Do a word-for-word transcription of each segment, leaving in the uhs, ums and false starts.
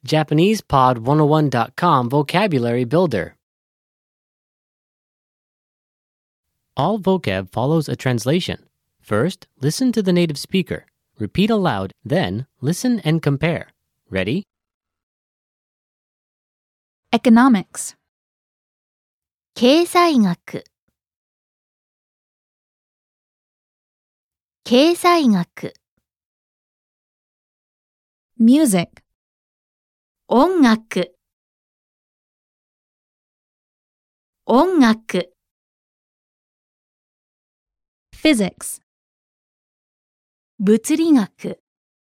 Japanese Pod one oh one dot com Vocabulary Builder. All vocab follows a translation. First, listen to the native speaker. Repeat aloud, then listen and compare. Ready? Economics, 経済学経済学 music, 音楽音楽 physics, 物理学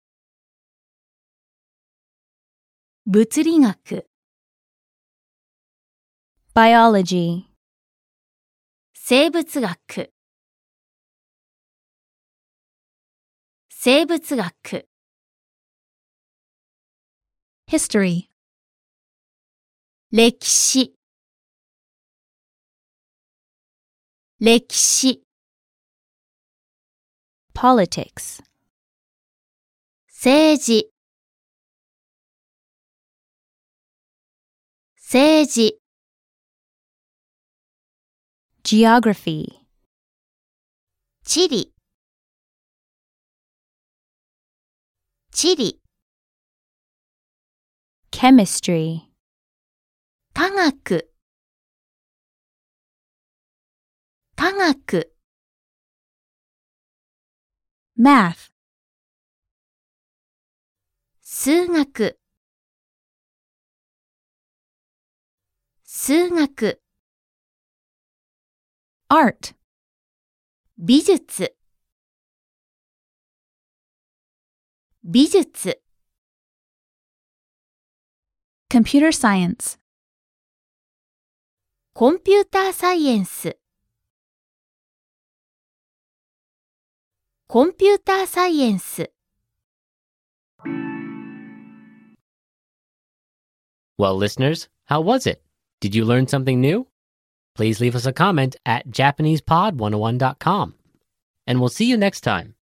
物理学 biology, 生物学生物学 history, 歴史歴史 politics, 政治政治 geography, 地理地理 chemistry, 科学科学 math, 数学数学 art, 美術美術 computer science, コンピューターサイエンスコンピューターサイエンス Well, listeners, how was it? Did you learn something new? Please leave us a comment at Japanese Pod one oh one dot com. And we'll see you next time.